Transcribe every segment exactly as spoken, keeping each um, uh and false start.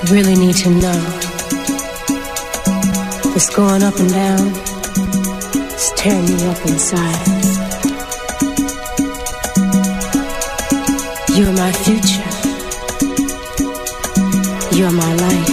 really need to know. This going up and down is tearing me up inside. You're my future. You're my life.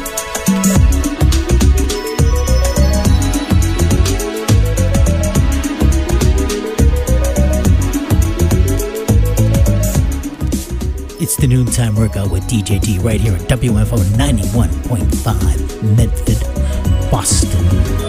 It's the Noontime Workout with D J D right here at W F O ninety-one point five, Medford, Boston.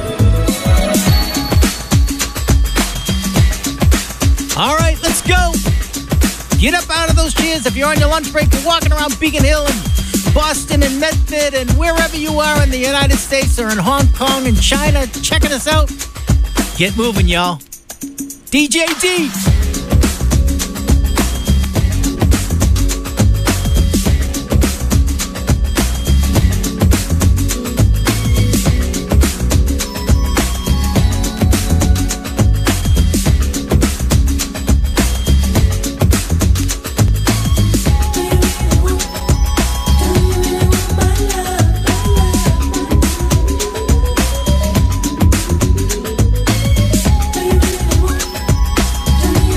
All right, let's go. Get up out of those chairs. If you're on your lunch break, you're walking around Beacon Hill and Boston and Medford and wherever you are in the United States or in Hong Kong and China checking us out. Get moving, y'all. D J D. Do you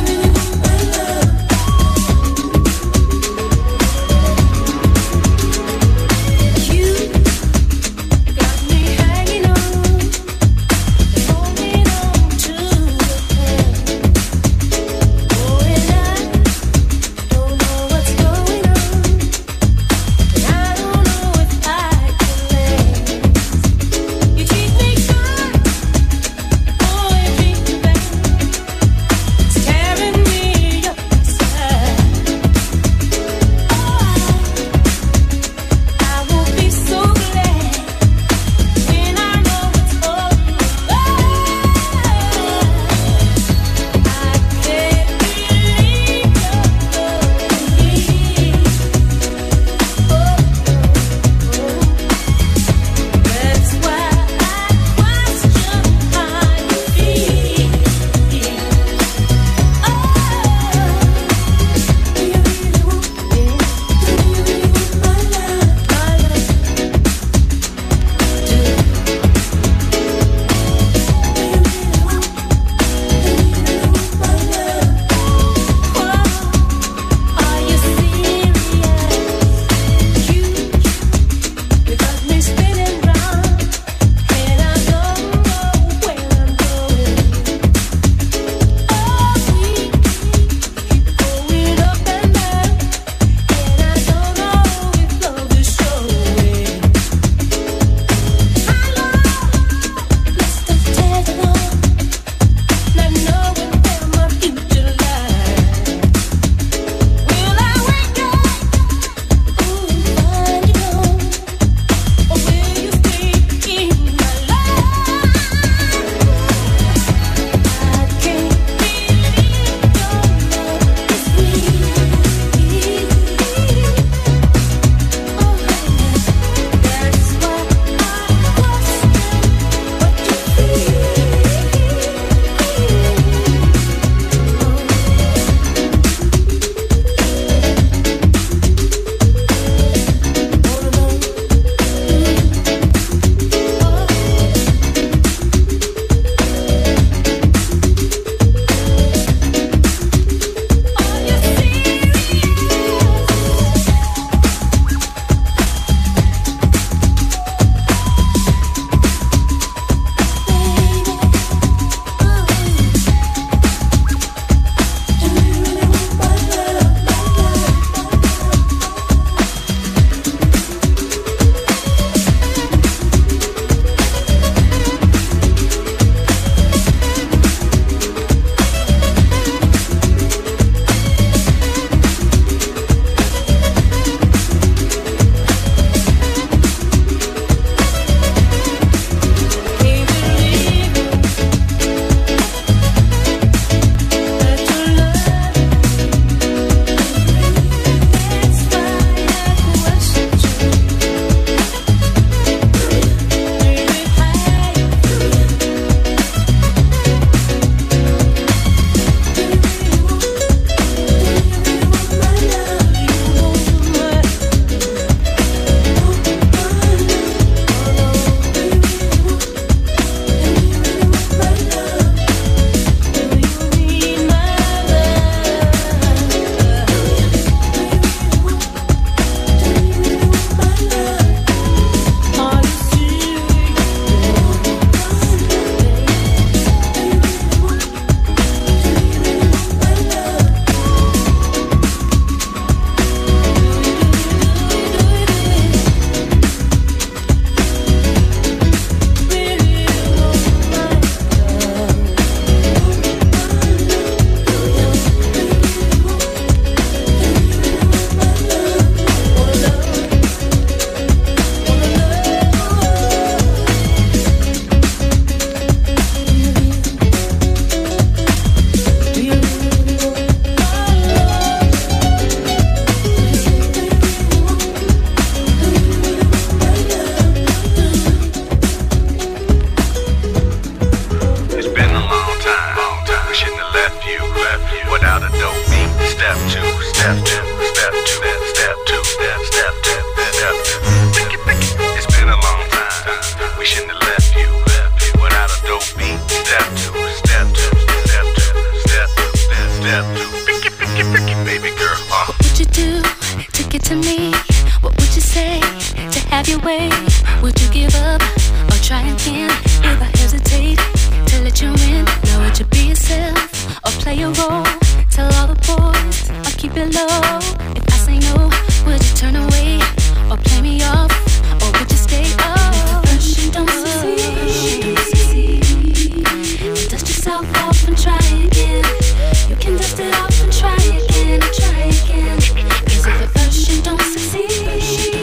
have your way? Would you give up or try again? If I hesitate to let you in, now would you be yourself or play a role? Tell all the boys I'll keep it low. If I say no, would you turn away or play me off? Or would you stay up? If at first you don't succeed, dust yourself off and try again. You can dust it off and try again, try again. Cause if at first you don't succeed,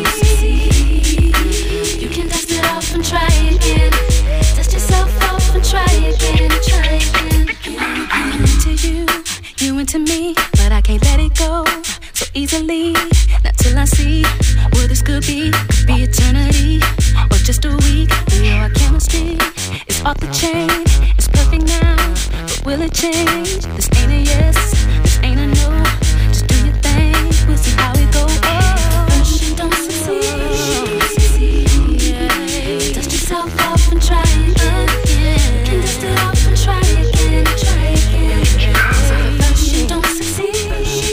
you can dust it off and try again. Dust yourself off and try again, try again. I'm into you, you into me, but I can't let it go so easily. Not till I see what this could be. Could be eternity or just a week. We know our chemistry is off the chain. It's perfect now, but will it change? This ain't a yes, this ain't a no. Just do your thing, we'll see how it goes. Oh, first you don't succeed, yeah. Dust yourself off and try again. You can dust it off and try again, try again. So at first you don't succeed,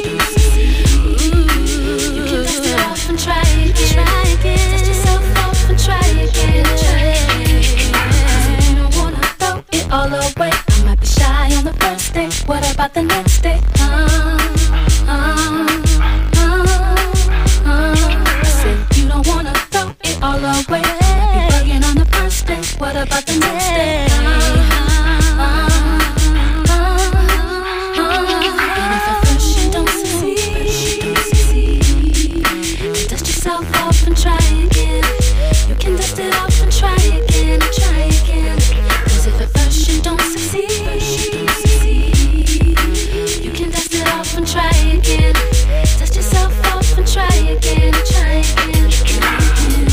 you can dust it off and try again, try again. Dust yourself off and try again, try again. You don't wanna throw it all away. I might be shy on the first day. What about the next day? Uh, uh, uh, uh. I said you don't wanna throw it all away. Might be bugging on the first day. What about the next day? Uh, uh, uh, uh. And if at first you don't succeed, dust yourself off and try again. You can dust it off and try again, try again. Cause if at first you don't succeed, you can dust it off and try again. Dust yourself off and try again, try again, try again.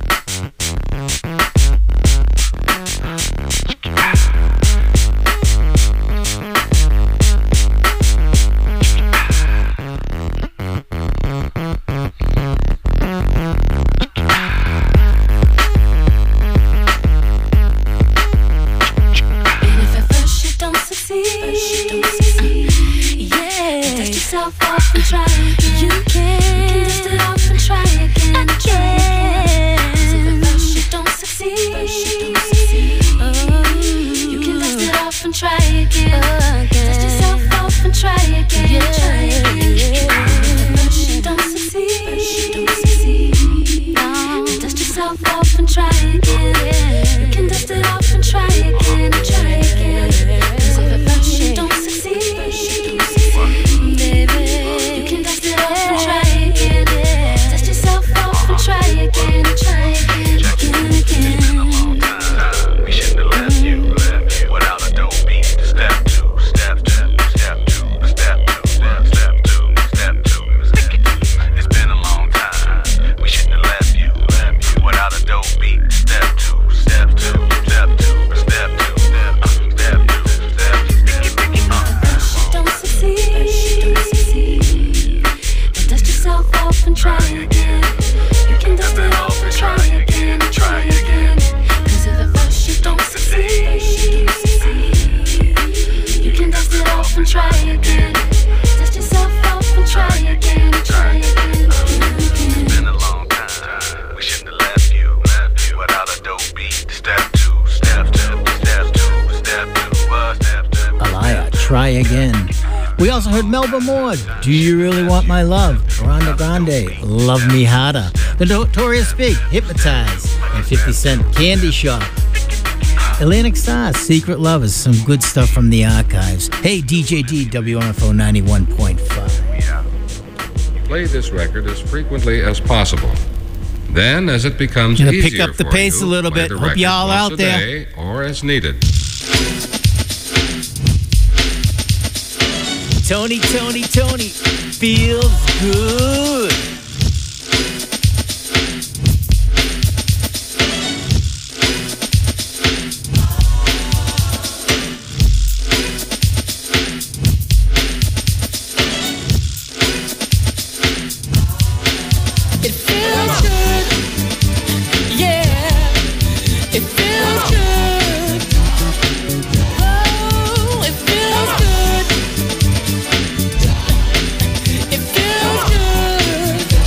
And if at first you don't succeed, yeah, dust yourself off and try again. You can dust it off and try again, try again. 'Cause if at first you don't succeed, oh, you can dust it off and try again. Dust yourself off and try again, try again. If at first you don't succeed, dust yourself off and try again. You can dust it off and try again, try again. 'Cause if at first you don't succeed, baby, you can dust it off and try again. Dust yourself off and try again, try again, again, again. We shouldn't have left you, left you without a dope beat. Step two, step two, step two, step two, step step two, step two, step two. It's been a long time. We shouldn't have left you, left you without a dope beat. Step two, step two, step two, step two, step uh, step two, step uh. First you don't succeed, then dust yourself off and try again. You can dust it off and try again, try again. 'Cause if at first you don't succeed, you can dust it off and try again. Dust yourself off and try again, try again. It's been a long time. We shouldn't have left you, left you without a dope beat. Step two, step two, step two, step two, uh, step two. Alaya, try again. We also heard Melba Moore, Do You Really Want My Love? Rhonda Grande, Love Me Harder. The Notorious Big, Hypnotize. And fifty cent, Candy Shop. Atlantic Stars, Secret Lovers, some good stuff from the archives. Hey, D J D, W R F O ninety-one point five. Play this record as frequently as possible. Then, as it becomes Gonna easier pick up the for pace you, a little play bit. the Hope record y'all once out a there. day or as needed. Tony, Tony, Tony, feels good. It feels good, yeah. It feels good. Oh, it feels good. It feels good.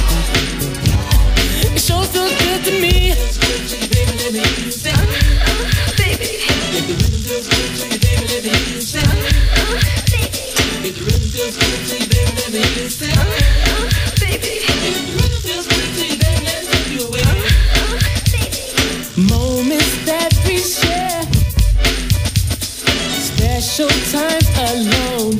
moments that we share, special times alone,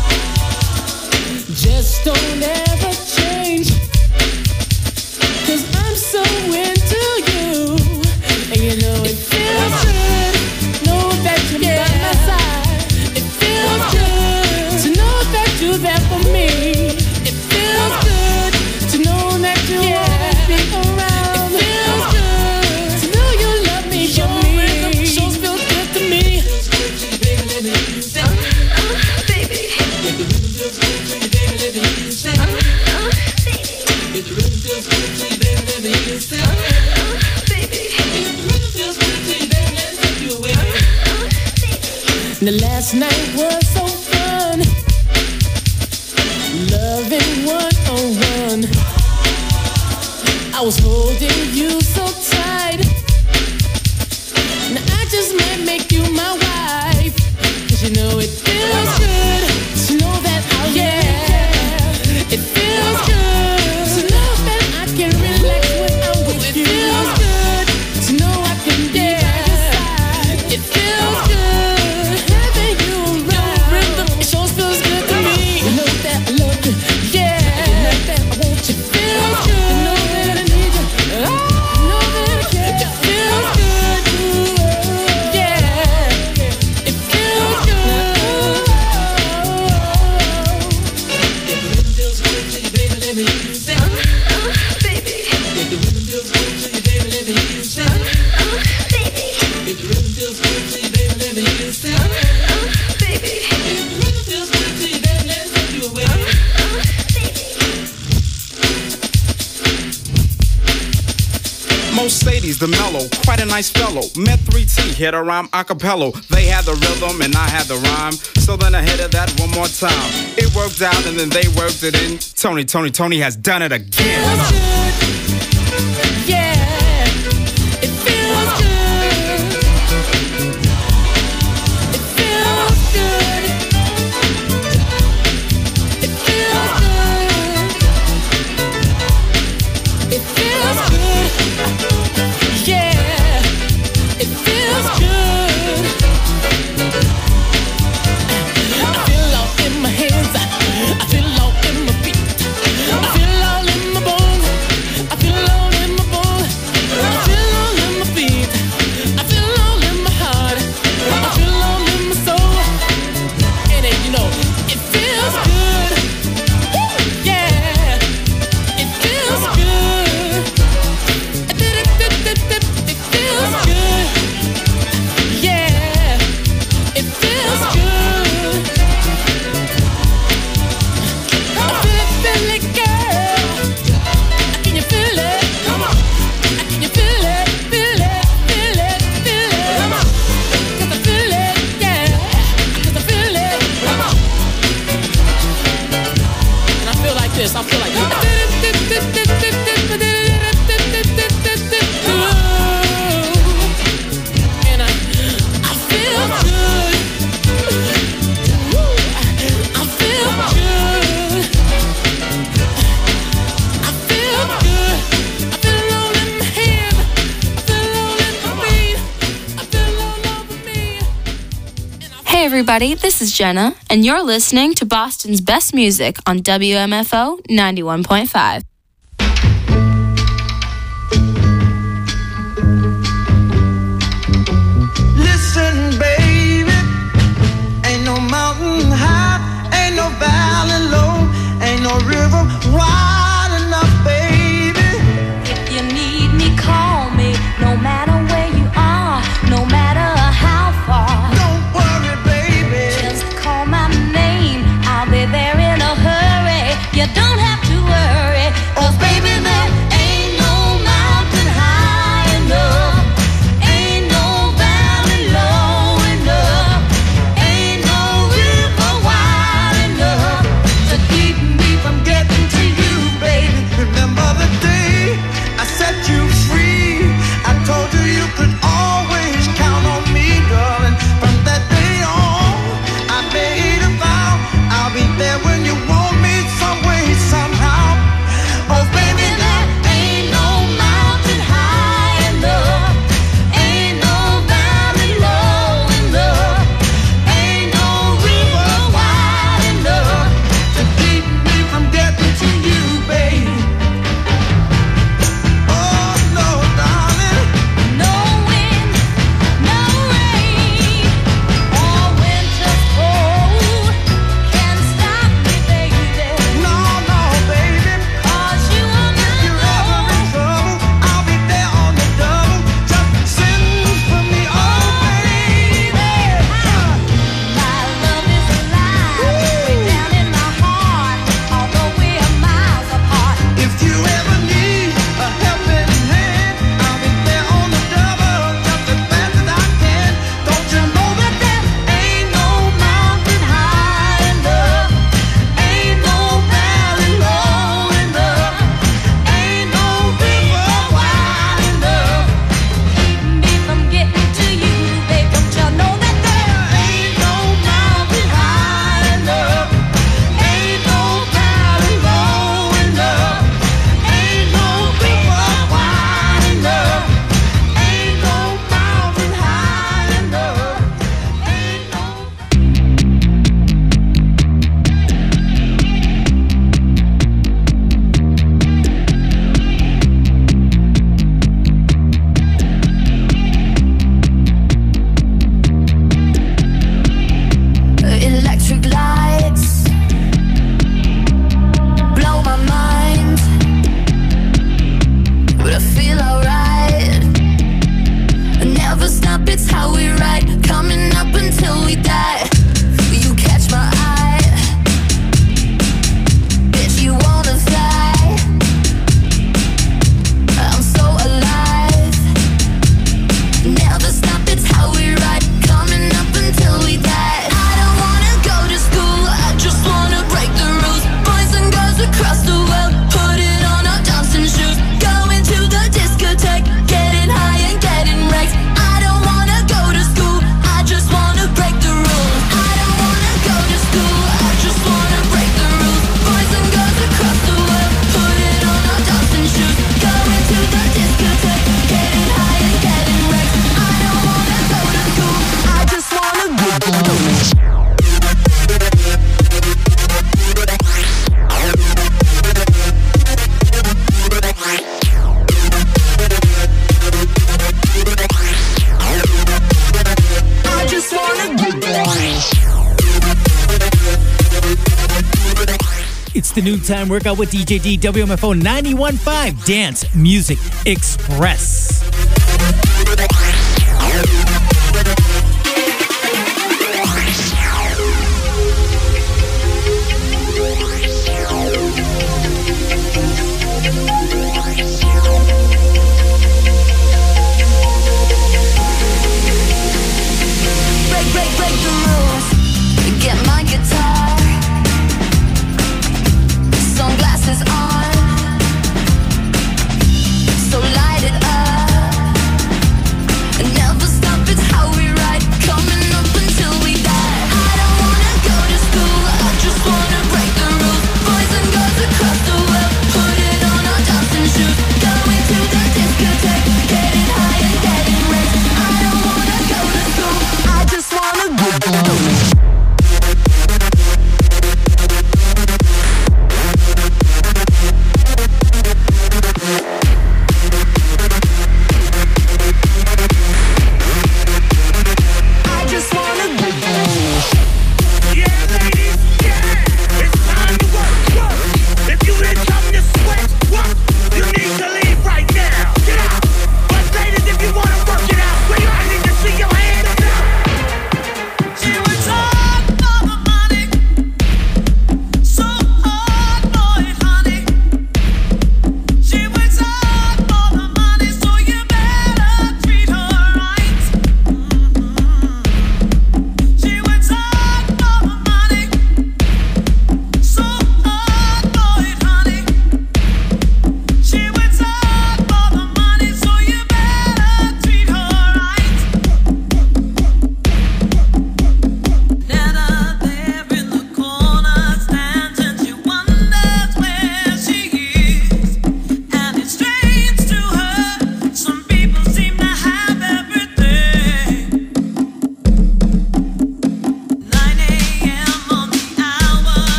just don't ever change. 'Cause I'm so into you, and you know it feels good. Know that you're by my side. It feels good to know that you're there for me. It feels good to know that you always be around. It feels good to know you love me for me. Shows feel good to me. The last night was so fun, loving one on one. I was holding you so tight. Now I just might make you my wife, 'cause you know it feels good to know that I'll yeah. It feels good to know that I can relax when I'm with you. It feels good to know I can be by your side. It feels good having you around. It sure feels good to me. You know that I love you, yeah. You know that I want you. Feels good. You know that I need you. Oh, you know that I care. It feels good, yeah. It feels good. Most ladies, the mellow, quite a nice fellow. Met three T, hit a rhyme a cappella. They had the rhythm and I had the rhyme. So then I hit it that one more time. It worked out and then they worked it in. Tony, Tony, Tony has done it again. Feels good, yeah. It feels good. It feels good. It feels good. It feels good. Yeah. It feels good. I feel all in my hands. I feel all in my feet. I feel all in my bones. I feel all in my bones. I feel all in my feet. I feel all in my heart. I feel all in my soul. And then, you know, it feels good. Woo, yeah. It feels good. It feels good. Yeah. It feels good. I feel it, feel it, girl. Can you feel it? Come on. Can you feel it? Feel it, feel it, feel it. Come on. 'Cause I feel it, yeah. 'Cause I feel it. Come on. And I feel like this. I feel like this. And I, I feel good. Woo. I feel good. I feel good. I feel all in my head. I feel all in my feet. I feel all over me. Hey everybody, this is Jenna, and you're listening to Boston's best music on W M F O ninety-one point five. Listen, baby, ain't no mountain high, ain't no valley low, ain't no river wide enough, baby. If you need me, call me. No matter where you are, no matter how far. Don't worry, baby. Just call my name. I'll be there in a hurry. You don't have to worry. the noontime workout with D J D, W M F O ninety-one point five Dance Music Express. Break, break, break the rules. Get my guitar. Sunglasses on. So light it up.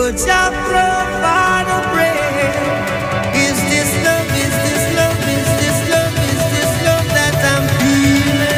Would you provide a bread? Is this love, is this love, is this love, is this love that I'm feeling?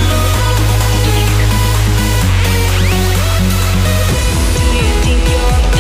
Do you think you're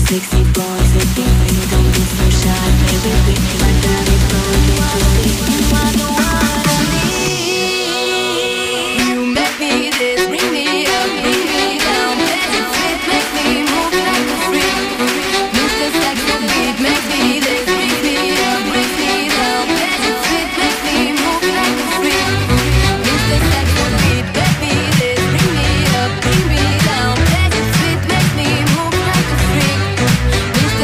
sexy boy, sexy baby, don't be so shy, baby, baby, my body flowing into me. You are the one I need. You make me this, bring me up, bring me down. Magic fit, make me move like a freak. Move the sex on beat, make me this, bring me up, bring me down. Magic fit, make me move like a freak. Move the sex on beat, make me this, bring me up, bring me down. Magic fit, make me move like a freak. Move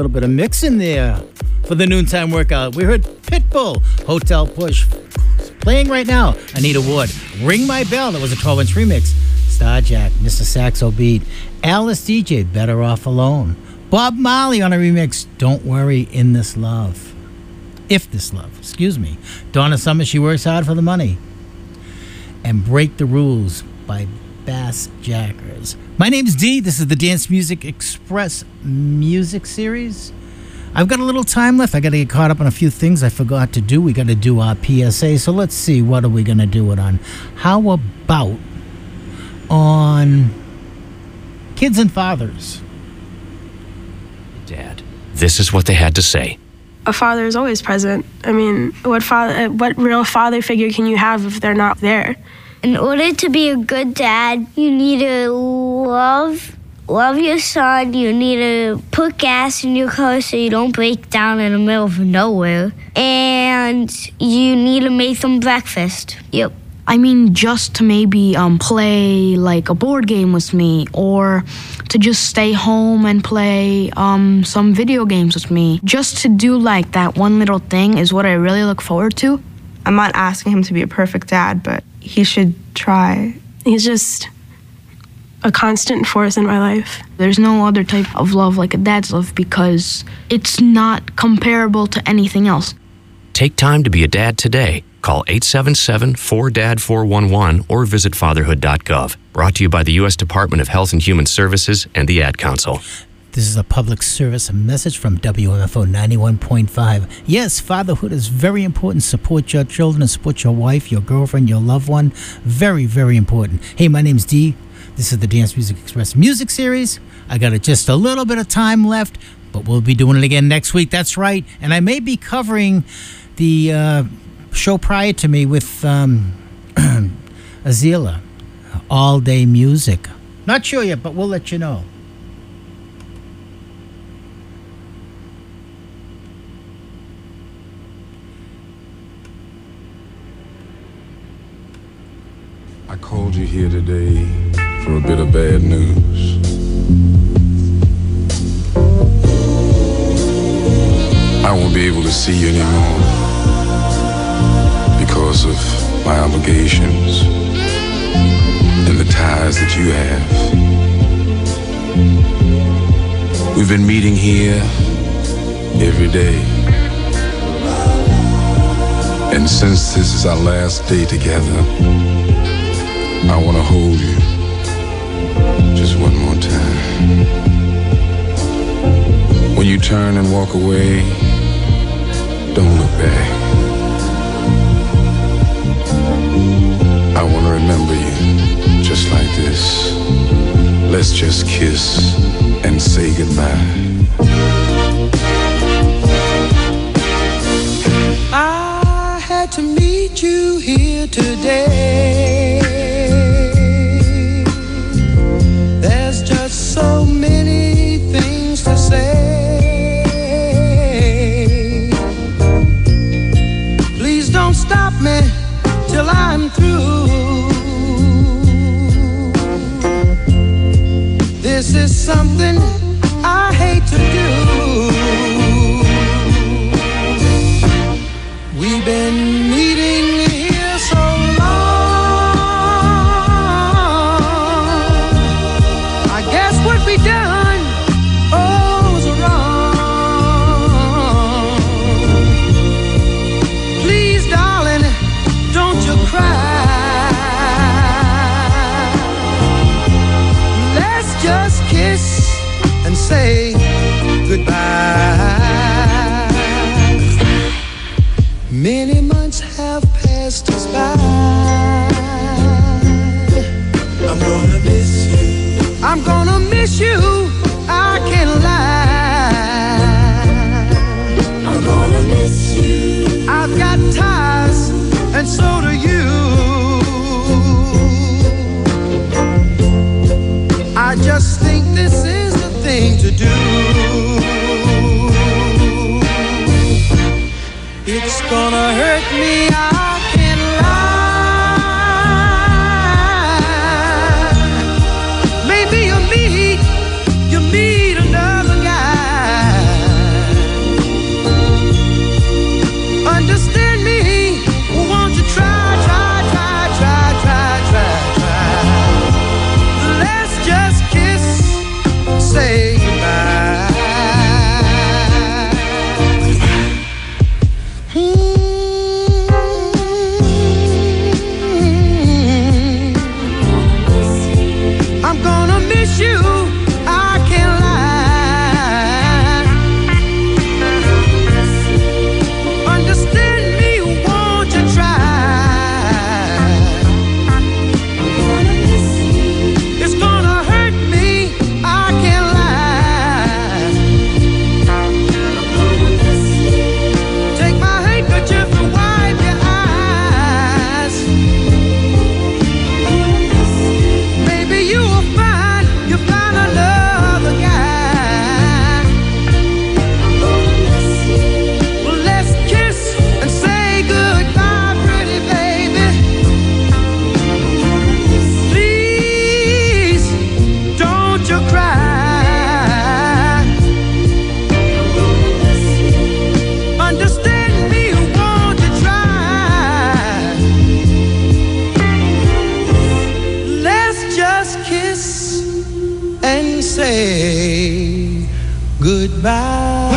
little bit of mix in there for the noontime workout. We heard Pitbull, Hotel Push. Playing right now, Anita Ward, Ring My Bell. That was a twelve-inch remix. Starjack, Mister Saxo Beat. Alice D J, Better Off Alone. Bob Marley on a remix, Don't Worry, In This Love. If This Love, excuse me. Donna Summer, She Works Hard for the Money. And Break the Rules by Bass Jackers. My name's Dee. This is the Dance Music Express Music Series. I've got a little time left. I got to get caught up on a few things I forgot to do. We got to do our P S A. So let's see, what are we going to do it on? How about on kids and fathers? Dad, this is what they had to say. A father is always present. I mean, what father, what real father figure can you have if they're not there? In order to be a good dad, you need to love Love your son. You need to put gas in your car so you don't break down in the middle of nowhere. And you need to make them breakfast. Yep. I mean, just to maybe um, play like a board game with me, or to just stay home and play um, some video games with me. Just to do like that one little thing is what I really look forward to. I'm not asking him to be a perfect dad, but he should try. He's just a constant force in my life. There's no other type of love like a dad's love because it's not comparable to anything else. Take time to be a dad today. Call eight seven seven, four D A D, four one one or visit fatherhood dot gov. Brought to you by the U S Department of Health and Human Services and the Ad Council. This is a public service message from W M F O ninety-one point five. Yes, fatherhood is very important. Support your children and support your wife, your girlfriend, your loved one. Very, very important. Hey, my name's Dee. This is the Dance Music Express Music Series. I got just a little bit of time left, but we'll be doing it again next week. That's right. And I may be covering the uh, show prior to me with um, Azila, All Day Music. Not sure yet, but we'll let you know. I called you here today for a bit of bad news. I won't be able to see you anymore because of my obligations and the ties that you have. We've been meeting here every day. And since this is our last day together, I want to hold you just one more time. When you turn and walk away, don't look back. I want to remember you just like this. Let's just kiss and say goodbye. I had to meet you here today. There's just so many things to say. Please don't stop me till I'm through. This is something I hate to do. We've been meeting here so long. I guess what we done, oh, was wrong. Please, darling, don't you cry. Let's just kiss and say goodbye. Many months have passed us by. I'm gonna miss you. I'm gonna miss you. I can't lie. I'm gonna miss you. I've got ties, and so do you. I just think this is the thing to do. It's gonna hurt me, I can't lie. Maybe you'll meet, you'll meet another guy. and say goodbye.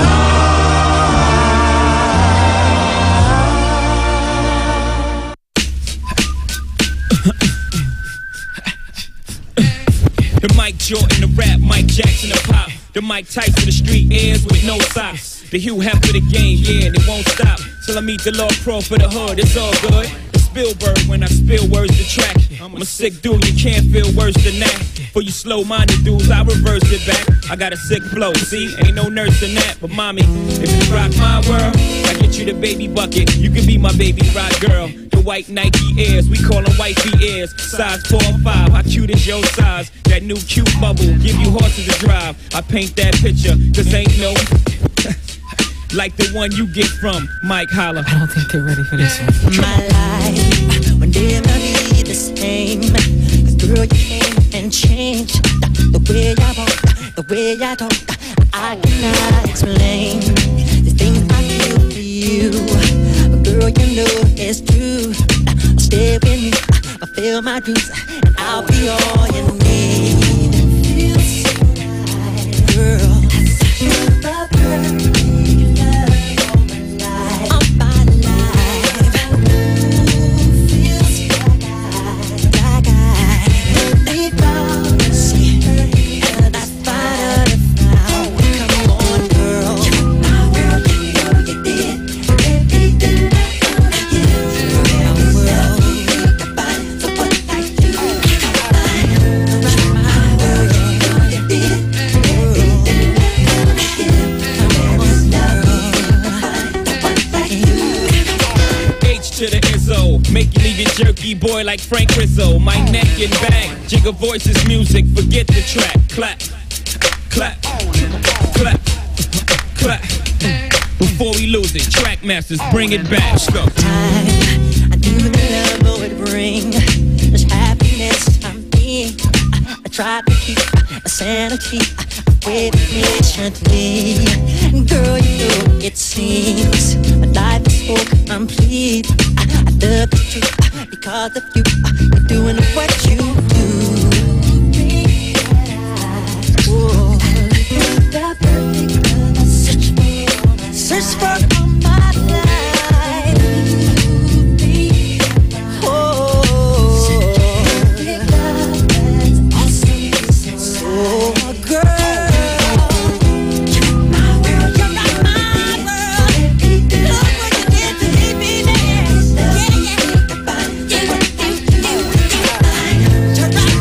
The Mike Jordan, the rap, Mike Jackson, the pop. The Mike Tyson, the street airs with no socks. The Hugh Hef for the game, yeah, and it won't stop till I meet the Lord Pro for the hood. It's all good. Spielberg when I spill words to track. I'm a sick dude, you can't feel worse than that. For you slow-minded dudes, I reverse it back. I got a sick flow, see? Ain't no nurse in that. But mommy, if you rock my world, I get you the baby bucket. You can be my baby rock girl. The white Nike Airs, we call them wifey Airs. Size four or five, how cute is your size? That new cute bubble, give you horses to drive. I paint that picture, cause ain't no... like the one you get from Mike Holler. I don't think they're ready for this one. My life will never be the same. Cause girl, you came and changed the way I walk, the way I talk. I cannot explain the things I feel for you. But girl, you know it's true. I'll stay with you, I'll feel my dreams, and I'll be all you need. Feels so right, girl. You're the perfect. Make you leave it jerky, boy, like Frank Rizzo. My neck and back, Jigga Voices music, forget the track. Clap, clap, clap, clap. Before we lose it, track masters, bring it back. Let's go. I knew the love would bring this happiness I'm being. I, I tried to keep my sanity, I waited patiently. Girl, you know it seems my life is so complete. I, I love the truth because of you. You're doing what you do. Oh, the perfect love, search for, search for all my life. Oh, awesome, so girl. Turn around.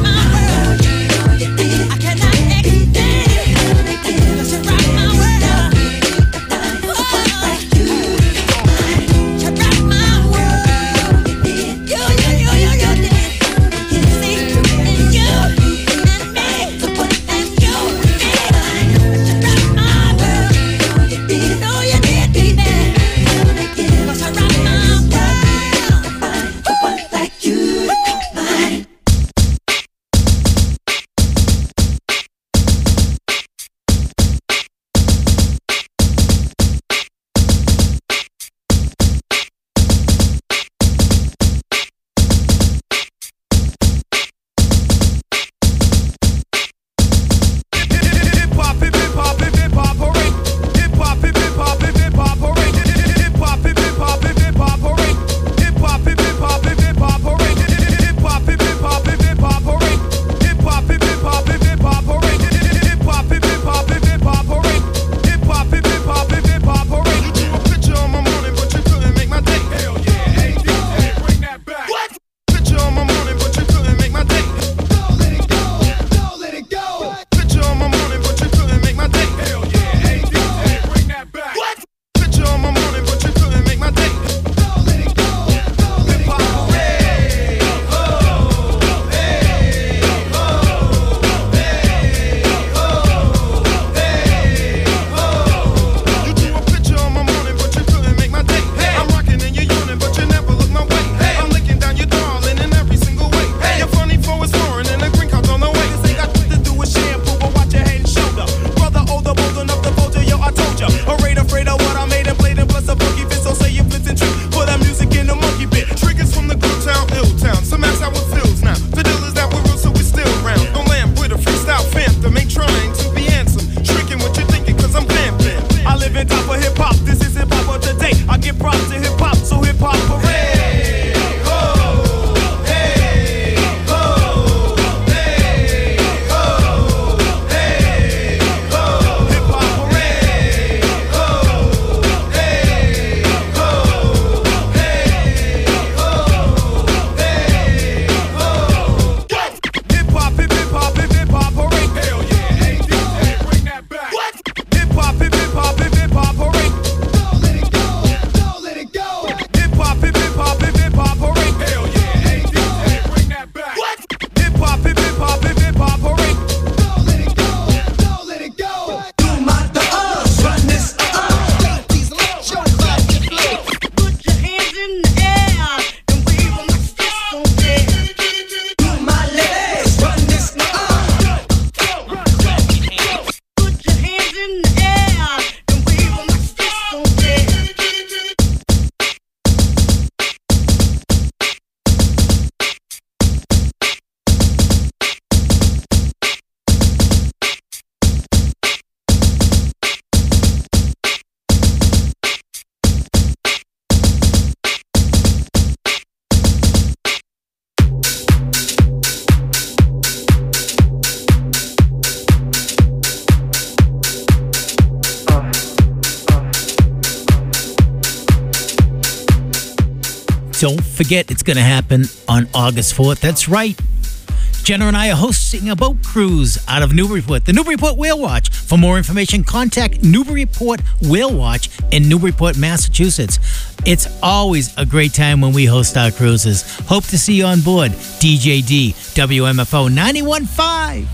don't forget, it's going to happen on August fourth. That's right. Jenna and I are hosting a boat cruise out of Newburyport, the Newburyport Whale Watch. For more information, contact Newburyport Whale Watch in Newburyport, Massachusetts. It's always a great time when we host our cruises. Hope to see you on board. D J D, W M F O ninety-one point five.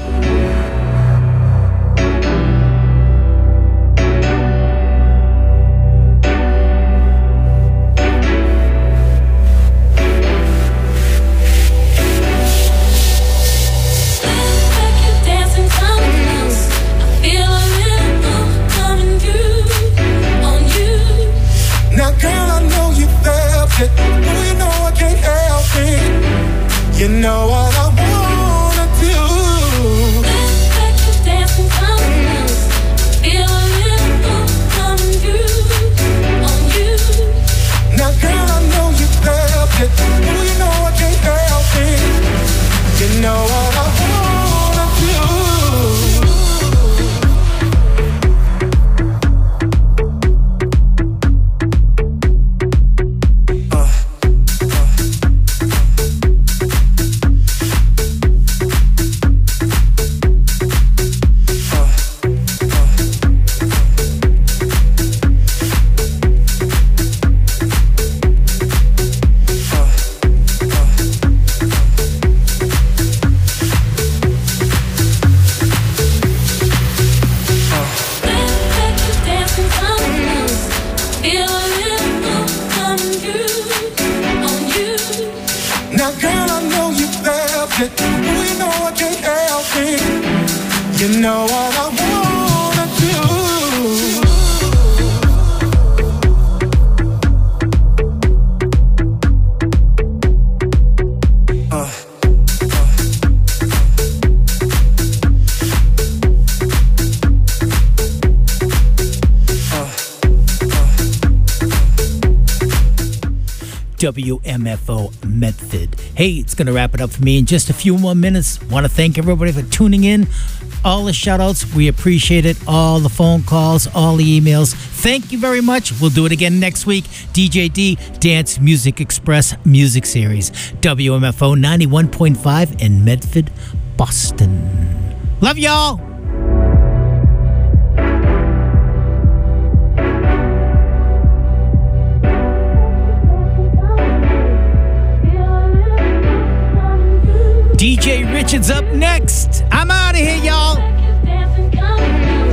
You know what I wanna do. Let you dance and come loose. Feel a little coming through on you. Now girl, I know you felt it. Oh, you know I can't help it. You know what I wanna do. You know what I wanna do. Uh, W M F O Medford. Hey, it's going to wrap it up for me in just a few more minutes. Want to thank everybody for tuning in. All the shout outs, we appreciate it. All the phone calls, all the emails. Thank you very much. We'll do it again next week. D J D, Dance Music Express Music Series. W M F O ninety-one point five in Medford, Boston. Love y'all. D J Richards up next. I'm out of here, y'all.